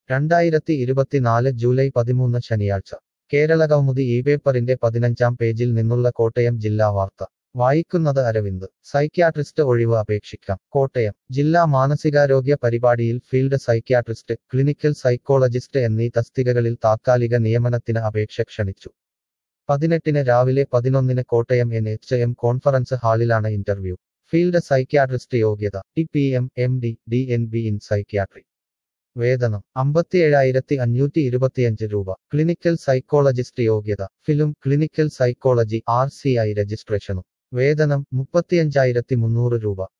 2024 July 13 ശനിയാഴ്ച കേരളകൗമുദി ഈ പേപ്പറിന്റെ 15-ാം പേജിൽ നിന്നുള്ള കോട്ടയം ജില്ലാ വാർത്ത വായിക്കുന്നത് അരവിന്ദ് സൈക്യാട്രിസ്റ്റ് ഒഴിവ് അപേക്ഷിക്കാം കോട്ടയം ജില്ലാ മാനസികാരോഗ്യ പരിപാടിയിൽ ഫീൽഡ് സൈക്യാട്രിസ്റ്റ് ക്ലിനിക്കൽ സൈക്കോളജിസ്റ്റ് എന്നീ തസ്തികകളിൽ താത്കാലിക നിയമനത്തിന് അപേക്ഷ ക്ഷണിച്ചു 18-ന് രാവിലെ 11-ന് കോട്ടയം NHM കോൺഫറൻസ് ഹാളിലാണ് ഇന്റർവ്യൂ ഫീൽഡ് സൈക്യാട്രിസ്റ്റ് യോഗ്യത TPM MD DNB in psychiatry വേതനം 57,525 രൂപ ക്ലിനിക്കൽ സൈക്കോളജിസ്റ്റ് യോഗ്യത ഫിലിം ക്ലിനിക്കൽ സൈക്കോളജി RCI രജിസ്ട്രേഷനും വേതനം 35,300 രൂപ